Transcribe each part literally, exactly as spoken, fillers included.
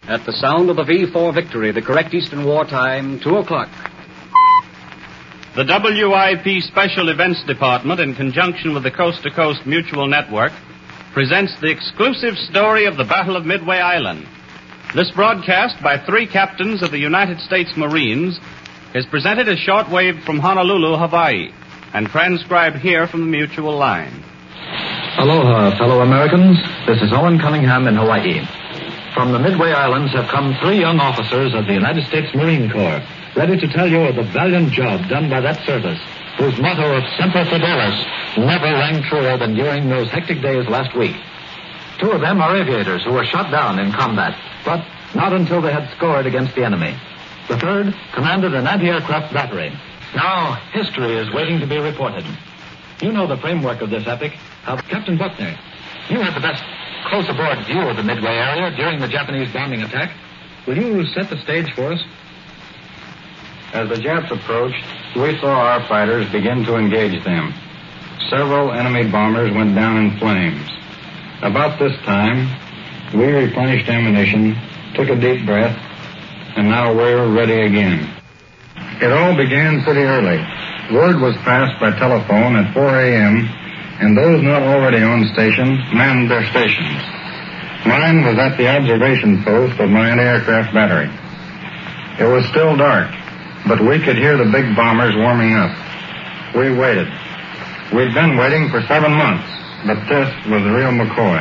At the sound of the V four Victory, the correct Eastern wartime, two o'clock. The W I P Special Events Department, in conjunction with the Coast to Coast Mutual Network, presents the exclusive story of the Battle of Midway Island. This broadcast by three captains of the United States Marines is presented as shortwave from Honolulu, Hawaii, and transcribed here from the Mutual line. Aloha, fellow Americans. This is Owen Cunningham in Hawaii. From the Midway Islands have come three young officers of the United States Marine Corps, ready to tell you of the valiant job done by that service, whose motto of Semper Fidelis never rang truer than during those hectic days last week. Two of them are aviators who were shot down in combat, but not until they had scored against the enemy. The third commanded an anti-aircraft battery. Now, history is waiting to be reported. You know the framework of this epic. How Captain Buckner, you had the best close-aboard view of the Midway area during the Japanese bombing attack. Will you set the stage for us? As the Japs approached, we saw our fighters begin to engage them. Several enemy bombers went down in flames. About this time, we replenished ammunition, took a deep breath, and now we're ready again. It all began pretty early. Word was passed by telephone at four a.m., and those not already on station manned their stations. Mine was at the observation post of my anti-aircraft battery. It was still dark, but we could hear the big bombers warming up. We waited. We'd been waiting for seven months, but this was the real McCoy.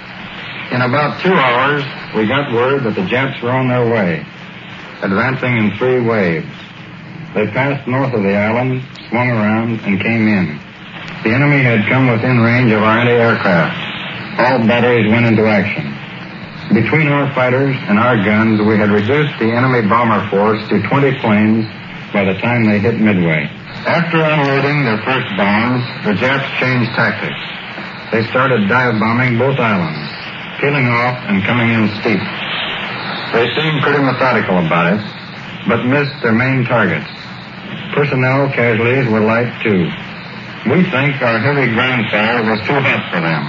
In about two hours, we got word that the Japs were on their way, advancing in three waves. They passed north of the island, swung around, and came in. The enemy had come within range of our anti-aircraft. All batteries went into action. Between our fighters and our guns, we had reduced the enemy bomber force to twenty planes by the time they hit Midway. After unloading their first bombs, the Japs changed tactics. They started dive bombing both islands, peeling off and coming in steep. They seemed pretty methodical about it, but missed their main targets. Personnel casualties were light, too. We think our heavy ground fire was too hot for them.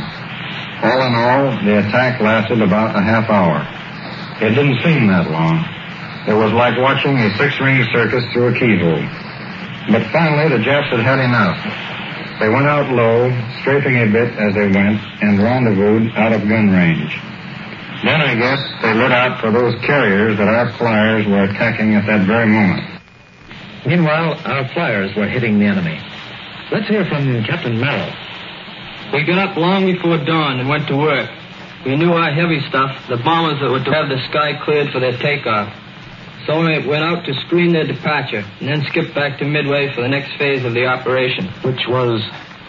All in all, the attack lasted about a half hour. It didn't seem that long. It was like watching a six-ring circus through a keyhole. But finally, the Japs had had enough. They went out low, strafing a bit as they went, and rendezvoused out of gun range. Then I guess they lit out for those carriers that our flyers were attacking at that very moment. Meanwhile, our flyers were hitting the enemy. Let's hear from Captain Merrill. We got up long before dawn and went to work. We knew our heavy stuff, the bombers that were to have the sky cleared for their takeoff. So we went out to screen their departure and then skipped back to Midway for the next phase of the operation. Which was?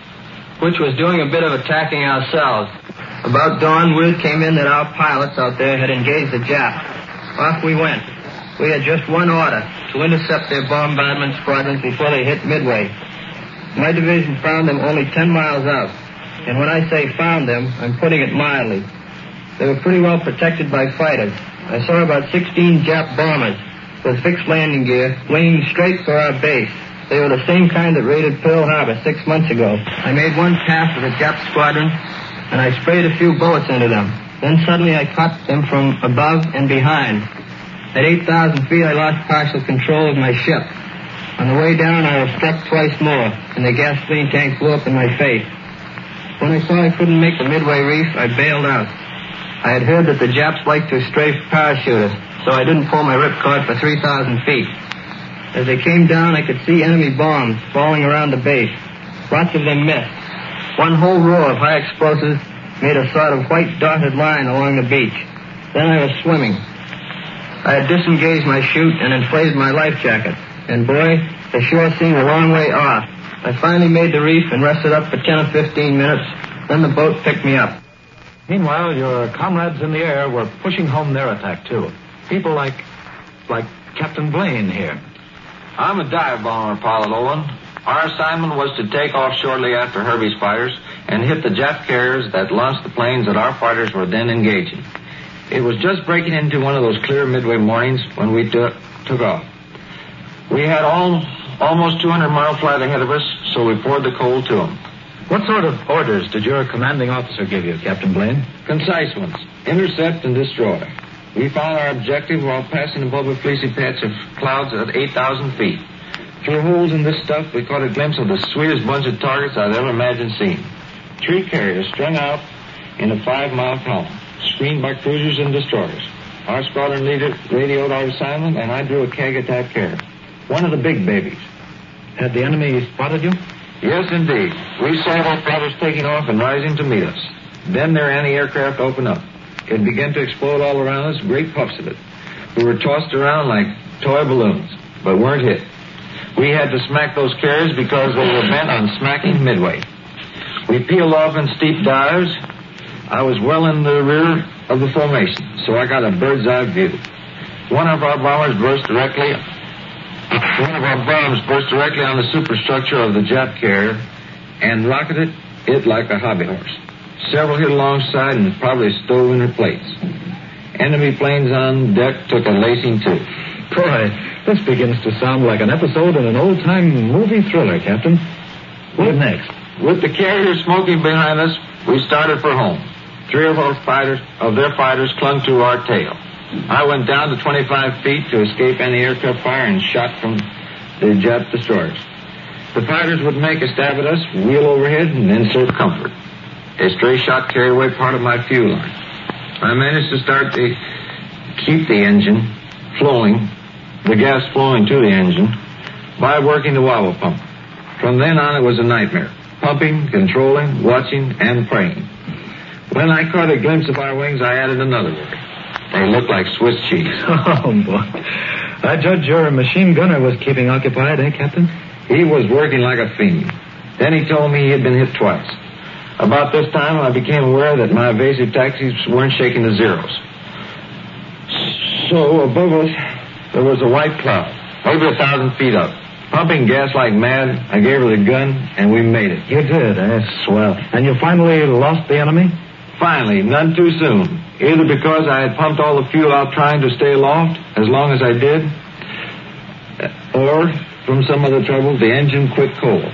Which was doing a bit of attacking ourselves. About dawn, word came in that our pilots out there had engaged the Japs. Off we went. We had just one order, to intercept their bombardment squadrons before they hit Midway. My division found them only ten miles out. And when I say found them, I'm putting it mildly. They were pretty well protected by fighters. I saw about sixteen Jap bombers with fixed landing gear winging straight for our base. They were the same kind that raided Pearl Harbor six months ago. I made one pass of the Jap squadron, and I sprayed a few bullets into them. Then suddenly I caught them from above and behind. At eight thousand feet, I lost partial control of my ship. On the way down, I was struck twice more, and the gasoline tank blew up in my face. When I saw I couldn't make the Midway Reef, I bailed out. I had heard that the Japs liked to strafe parachutists, so I didn't pull my ripcord for three thousand feet. As they came down, I could see enemy bombs falling around the base. Lots of them missed. One whole row of high explosives made a sort of white dotted line along the beach. Then I was swimming. I had disengaged my chute and inflated my life jacket. And boy, the shore seemed a long way off. I finally made the reef and rested up for ten or fifteen minutes. Then the boat picked me up. Meanwhile, your comrades in the air were pushing home their attack, too. People like, like Captain Blaine here. I'm a dive bomber, pilot Owen. Our assignment was to take off shortly after Herbie's fighters and hit the Jap carriers that launched the planes that our fighters were then engaging. It was just breaking into one of those clear Midway mornings when we took took off. We had all almost two hundred mile flight ahead of us, so we poured the coal to them. What sort of orders did your commanding officer give you, Captain Blaine? Concise ones. Intercept and destroy. We found our objective while passing above a fleecy patch of clouds at eight thousand feet. Through holes in this stuff, we caught a glimpse of the sweetest bunch of targets I'd ever imagined seeing. Three carriers strung out in a five-mile column, screened by cruisers and destroyers. Our squadron leader radioed our assignment, and I drew a K A G attack carrier. One of the big babies. Had the enemy spotted you? Yes, indeed. We saw their fighters taking off and rising to meet us. Then their anti-aircraft opened up. It began to explode all around us, great puffs of it. We were tossed around like toy balloons, but weren't hit. We had to smack those carriers because they were bent on smacking Midway. We peeled off in steep dives. I was well in the rear of the formation, so I got a bird's eye view. One of our bombers burst directly One of our bombs burst directly on the superstructure of the Jap carrier and rocketed it like a hobby horse. Several hit alongside and probably stove in their plates. Enemy planes on deck took a lacing too. Boy, this begins to sound like an episode in an old-time movie thriller, Captain. What next? With the carrier smoking behind us, we started for home. Three of our fighters, of their fighters clung to our tail. I went down to twenty-five feet to escape any aircraft fire and shot from the Jap destroyers. The fighters would make a stab at us, wheel overhead, and insert comfort. A stray shot carried away part of my fuel line. I managed to start the, keep the engine flowing, the gas flowing to the engine, by working the wobble pump. From then on, it was a nightmare. Pumping, controlling, watching, and praying. When I caught a glimpse of our wings, I added another word. They looked like Swiss cheese. Oh, boy. I judge your machine gunner was keeping occupied, eh, Captain? He was working like a fiend. Then he told me he had been hit twice. About this time, I became aware that my evasive taxis weren't shaking to zeros. So, above us, there was a white cloud, maybe a thousand feet up. Pumping gas like mad, I gave her the gun, and we made it. You did, eh? Swell. And you finally lost the enemy? Finally, none too soon. Either because I had pumped all the fuel out trying to stay aloft, as long as I did, or, from some other trouble, the engine quit cold.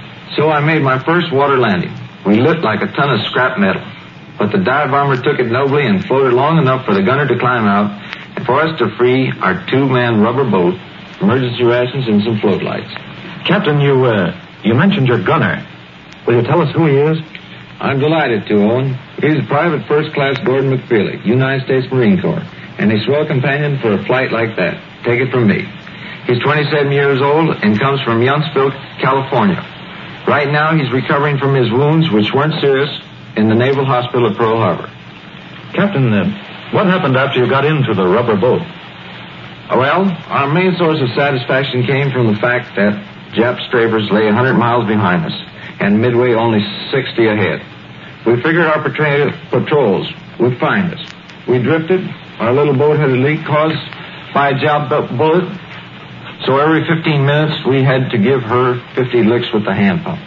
So I made my first water landing. We lit like a ton of scrap metal. But the dive bomber took it nobly and floated long enough for the gunner to climb out and for us to free our two-man rubber boat, emergency rations, and some float lights. Captain, you, uh, you mentioned your gunner. Will you tell us who he is? I'm delighted to, Owen. He's Private First Class Gordon McFeely, United States Marine Corps, and a swell companion for a flight like that. Take it from me. He's twenty-seven years old and comes from Yountsville, California. Right now, he's recovering from his wounds, which weren't serious, in the Naval Hospital at Pearl Harbor. Captain, uh, what happened after you got into the rubber boat? Well, our main source of satisfaction came from the fact that Jap strafers lay one hundred miles behind us, and Midway only sixty ahead. We figured our patro- patrols would find us. We drifted. Our little boat had a leak caused by a Jap bullet. So every fifteen minutes, we had to give her fifty licks with the hand pump.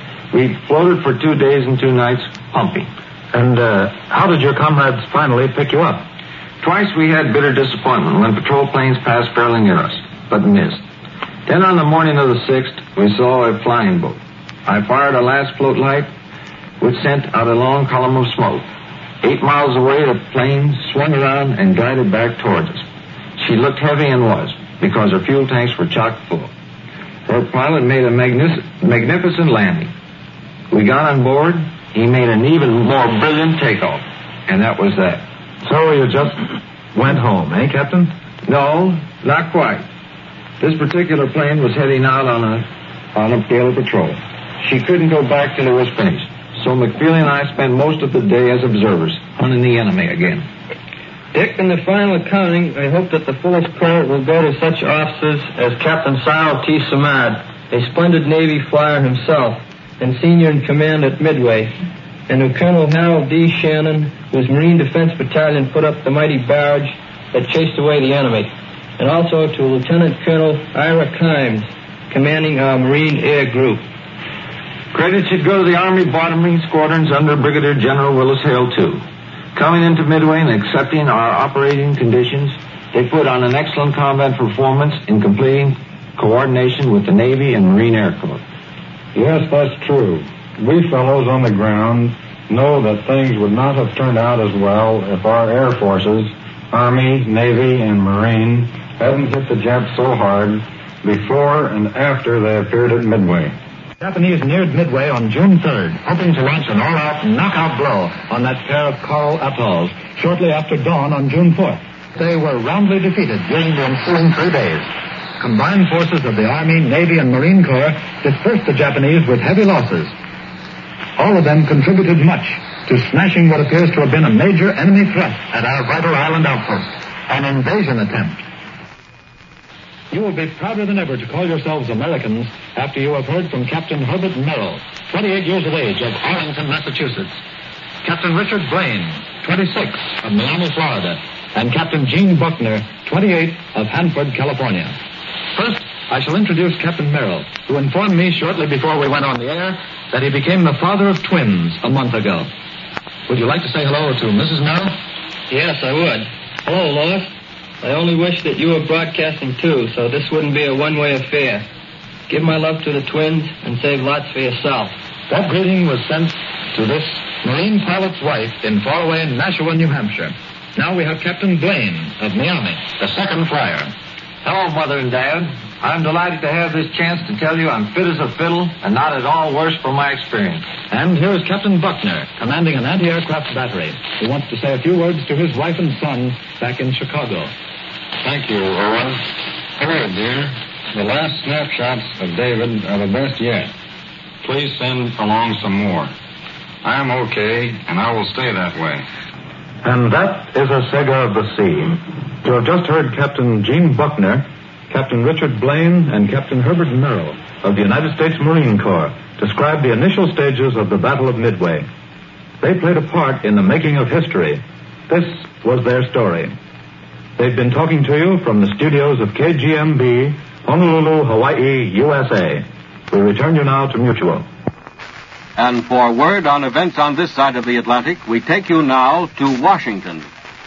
We floated for two days and two nights, pumping. And uh, how did your comrades finally pick you up? Twice we had bitter disappointment when patrol planes passed fairly near us, but missed. Then on the morning of the sixth, we saw a flying boat. I fired a last float light, which sent out a long column of smoke. Eight miles away, the plane swung around and glided back towards us. She looked heavy and was, because her fuel tanks were chock full. Her pilot made a magnific- magnificent landing. We got on board. He made an even more brilliant takeoff. And that was that. So you just went home, eh, Captain? No, not quite. This particular plane was heading out on a on a Gala patrol. She couldn't go back till it was finished. So McFeely and I spent most of the day as observers, hunting the enemy again. Dick, in the final accounting, I hope that the fullest credit will go to such officers as Captain Cyril T. Samad, a splendid Navy flyer himself, and senior in command at Midway, and to Colonel Harold D. Shannon, whose Marine Defense Battalion put up the mighty barrage that chased away the enemy, and also to Lieutenant Colonel Ira Kimes, commanding our Marine Air Group. Credit should go to the Army Bottoming Squadrons under Brigadier General Willis Hale, too. Coming into Midway and accepting our operating conditions, they put on an excellent combat performance in completing coordination with the Navy and Marine Air Corps. Yes, that's true. We fellows on the ground know that things would not have turned out as well if our air forces Army, Navy, and Marine hadn't hit the Japs so hard before and after they appeared at Midway. The Japanese neared Midway on June third, hoping to launch an all-out knockout blow on that pair of coral atolls shortly after dawn on June fourth. They were roundly defeated during the ensuing three days. Combined forces of the Army, Navy, and Marine Corps dispersed the Japanese with heavy losses. All of them contributed much to smashing what appears to have been a major enemy threat at our vital island outpost, an invasion attempt. You will be prouder than ever to call yourselves Americans after you have heard from Captain Herbert Merrill, twenty-eight years of age, of Arlington, Massachusetts, Captain Richard Blaine, twenty-six, of Miami, Florida, and Captain Gene Buckner, twenty-eight, of Hanford, California. First, I shall introduce Captain Merrill, who informed me shortly before we went on the air that he became the father of twins a month ago. Would you like to say hello to Missus Merrill? Yes, I would. Hello, Lois. I only wish that you were broadcasting too, so this wouldn't be a one-way affair. Give my love to the twins and save lots for yourself. That greeting was sent to this Marine pilot's wife in faraway Nashua, New Hampshire. Now we have Captain Blaine of Miami, the second flyer. Hello, Mother and Dad. I'm delighted to have this chance to tell you I'm fit as a fiddle and not at all worse from my experience. And here is Captain Buckner, commanding an anti-aircraft battery, who wants to say a few words to his wife and son back in Chicago. Thank you, Owen. Hello, dear. The last snapshots of David are the best yet. Please send along some more. I am okay, and I will stay that way. And that is a Sega of the Sea. You have just heard Captain Gene Buckner, Captain Richard Blaine, and Captain Herbert Merrill of the United States Marine Corps describe the initial stages of the Battle of Midway. They played a part in the making of history. This was their story. They've been talking to you from the studios of K G M B, Honolulu, Hawaii, U S A. We return you now to Mutual. And for word on events on this side of the Atlantic, we take you now to Washington.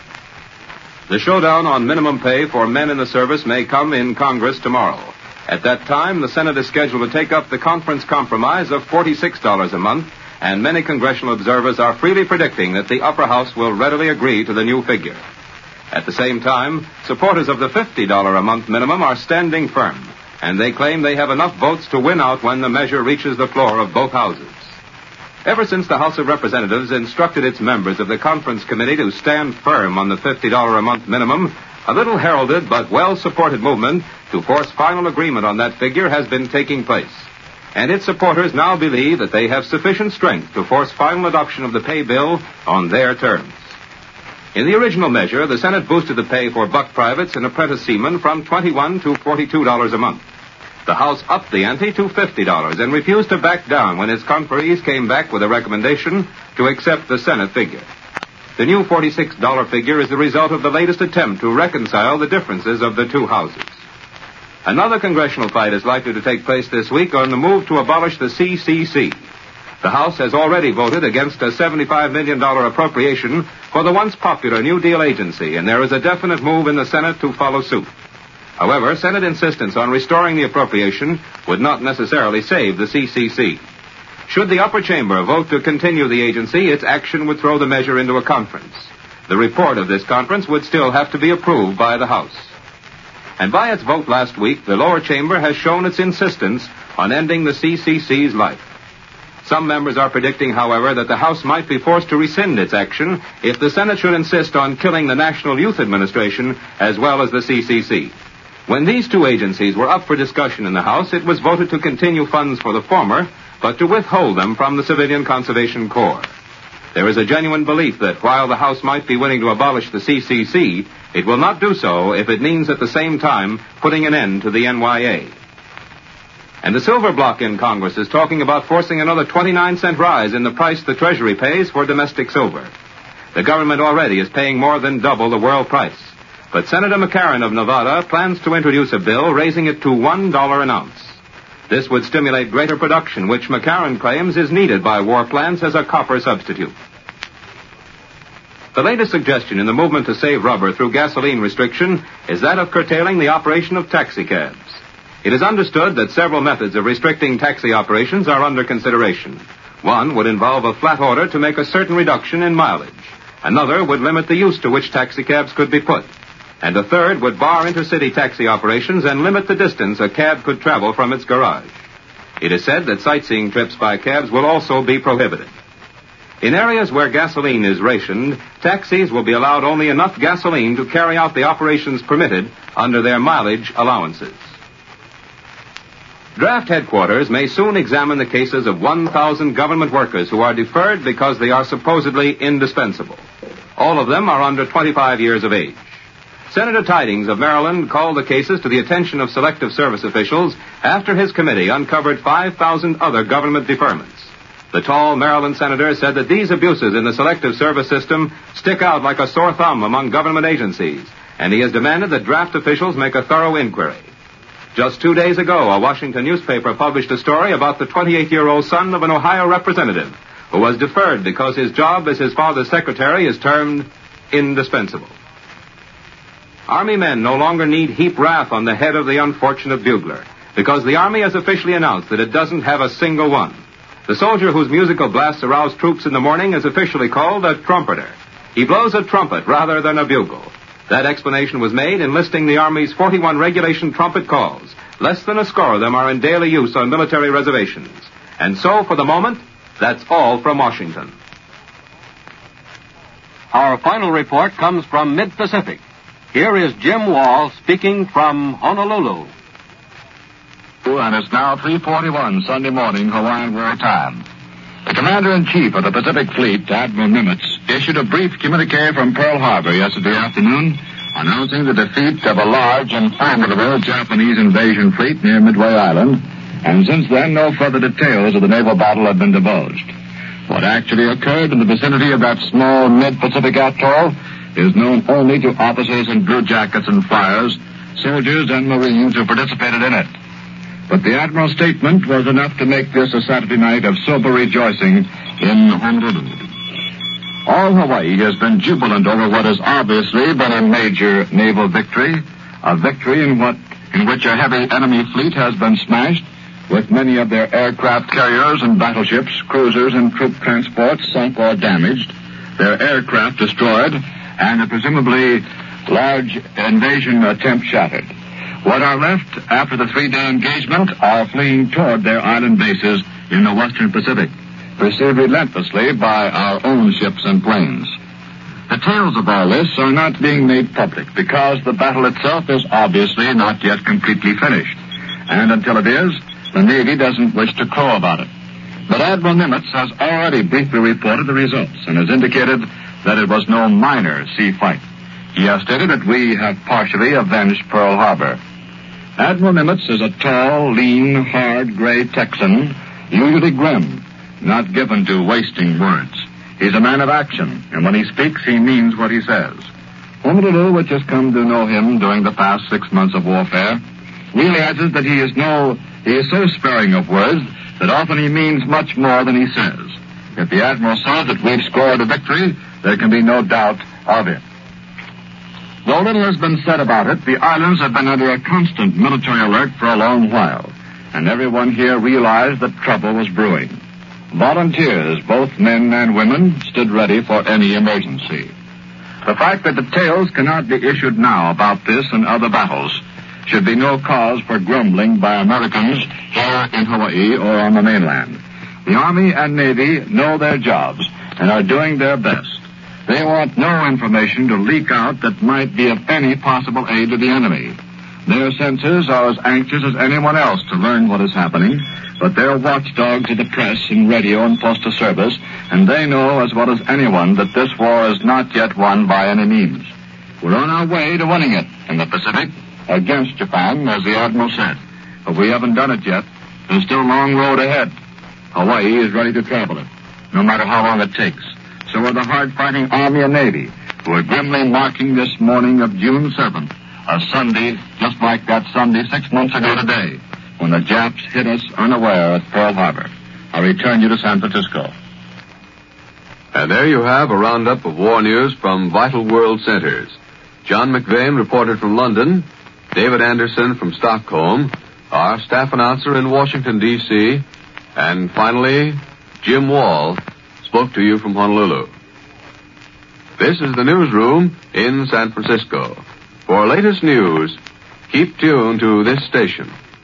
The showdown on minimum pay for men in the service may come in Congress tomorrow. At that time, the Senate is scheduled to take up the conference compromise of forty-six dollars a month, and many congressional observers are freely predicting that the upper house will readily agree to the new figure. At the same time, supporters of the fifty dollars a month minimum are standing firm, and they claim they have enough votes to win out when the measure reaches the floor of both houses. Ever since the House of Representatives instructed its members of the conference committee to stand firm on the fifty dollars a month minimum, a little heralded but well-supported movement to force final agreement on that figure has been taking place. And its supporters now believe that they have sufficient strength to force final adoption of the pay bill on their terms. In the original measure, the Senate boosted the pay for buck privates and apprentice seamen from twenty-one to forty-two dollars a month. The House upped the ante to fifty dollars and refused to back down when its conferees came back with a recommendation to accept the Senate figure. The new forty-six dollars figure is the result of the latest attempt to reconcile the differences of the two houses. Another congressional fight is likely to take place this week on the move to abolish the C C C. The House has already voted against a seventy-five million dollars appropriation for the once popular New Deal agency, and there is a definite move in the Senate to follow suit. However, Senate insistence on restoring the appropriation would not necessarily save the C C C. Should the upper chamber vote to continue the agency, its action would throw the measure into a conference. The report of this conference would still have to be approved by the House. And by its vote last week, the lower chamber has shown its insistence on ending the C C C's life. Some members are predicting, however, that the House might be forced to rescind its action if the Senate should insist on killing the National Youth Administration as well as the C C C. When these two agencies were up for discussion in the House, it was voted to continue funds for the former, but to withhold them from the Civilian Conservation Corps. There is a genuine belief that while the House might be willing to abolish the C C C, it will not do so if it means at the same time putting an end to the N Y A. And the silver bloc in Congress is talking about forcing another twenty-nine cent rise in the price the Treasury pays for domestic silver. The government already is paying more than double the world price. But Senator McCarran of Nevada plans to introduce a bill raising it to one dollar an ounce. This would stimulate greater production, which McCarran claims is needed by war plants as a copper substitute. The latest suggestion in the movement to save rubber through gasoline restriction is that of curtailing the operation of taxicabs. It is understood that several methods of restricting taxi operations are under consideration. One would involve a flat order to make a certain reduction in mileage. Another would limit the use to which taxicabs could be put. And a third would bar intercity taxi operations and limit the distance a cab could travel from its garage. It is said that sightseeing trips by cabs will also be prohibited. In areas where gasoline is rationed, taxis will be allowed only enough gasoline to carry out the operations permitted under their mileage allowances. Draft headquarters may soon examine the cases of one thousand government workers who are deferred because they are supposedly indispensable. All of them are under twenty-five years of age. Senator Tidings of Maryland called the cases to the attention of Selective Service officials after his committee uncovered five thousand other government deferments. The tall Maryland senator said that these abuses in the Selective Service system stick out like a sore thumb among government agencies, and he has demanded that draft officials make a thorough inquiry. Just two days ago, a Washington newspaper published a story about the twenty-eight-year-old son of an Ohio representative who was deferred because his job as his father's secretary is termed indispensable. Army men no longer need heap wrath on the head of the unfortunate bugler, because the Army has officially announced that it doesn't have a single one. The soldier whose musical blasts arouse troops in the morning is officially called a trumpeter. He blows a trumpet rather than a bugle. That explanation was made in listing the Army's forty-one regulation trumpet calls. Less than a score of them are in daily use on military reservations. And so, for the moment, that's all from Washington. Our final report comes from Mid-Pacific. Here is Jim Wall speaking from Honolulu. And it's now three forty-one Sunday morning, Hawaiian World Time. The Commander-in-Chief of the Pacific Fleet, Admiral Nimitz, issued a brief communique from Pearl Harbor yesterday afternoon announcing the defeat of a large and formidable Japanese invasion fleet near Midway Island, and since then no further details of the naval battle have been divulged. What actually occurred in the vicinity of that small mid-Pacific atoll is known only to officers in blue jackets and flyers, soldiers and Marines who participated in it. But the Admiral's statement was enough to make this a Saturday night of sober rejoicing in Honolulu. All Hawaii has been jubilant over what has obviously been a major naval victory, a victory in what in which a heavy enemy fleet has been smashed, with many of their aircraft carriers and battleships, cruisers and troop transports sunk or damaged, their aircraft destroyed, and a presumably large invasion attempt shattered. What are left after the three-day engagement are fleeing toward their island bases in the western Pacific, pursued relentlessly by our own ships and planes. The tales of all this are not being made public because the battle itself is obviously not yet completely finished, and until it is, the Navy doesn't wish to crow about it. But Admiral Nimitz has already briefly reported the results and has indicated that it was no minor sea fight. He has stated that we have partially avenged Pearl Harbor. Admiral Nimitz is a tall, lean, hard, gray Texan, usually grim, not given to wasting words. He's a man of action, and when he speaks, he means what he says. Honolulu, which has come to know him during the past six months of warfare, realizes that he is no, he is so sparing of words that often he means much more than he says. If the Admiral says that we've scored a victory, there can be no doubt of it. Though little has been said about it, the islands have been under a constant military alert for a long while, and everyone here realized that trouble was brewing. Volunteers, both men and women, stood ready for any emergency. The fact that details cannot be issued now about this and other battles should be no cause for grumbling by Americans here in Hawaii or on the mainland. The Army and Navy know their jobs and are doing their best. They want no information to leak out that might be of any possible aid to the enemy. Their censors are as anxious as anyone else to learn what is happening, but they're watchdogs of the press and radio and postal service, and they know as well as anyone that this war is not yet won by any means. We're on our way to winning it in the Pacific, against Japan, as the Admiral said. But we haven't done it yet. There's still a long road ahead. Hawaii is ready to travel it, no matter how long it takes. So are the hard-fighting Army and Navy, who are grimly marking this morning of June seventh, a Sunday just like that Sunday six months ago today, when the Japs hit us unaware at Pearl Harbor. I return you to San Francisco. And there you have a roundup of war news from vital world centers. John McVane reported from London, David Anderson from Stockholm, our staff announcer in Washington, D C, and finally, Jim Wall spoke to you from Honolulu. This is the newsroom in San Francisco. For latest news, keep tuned to this station.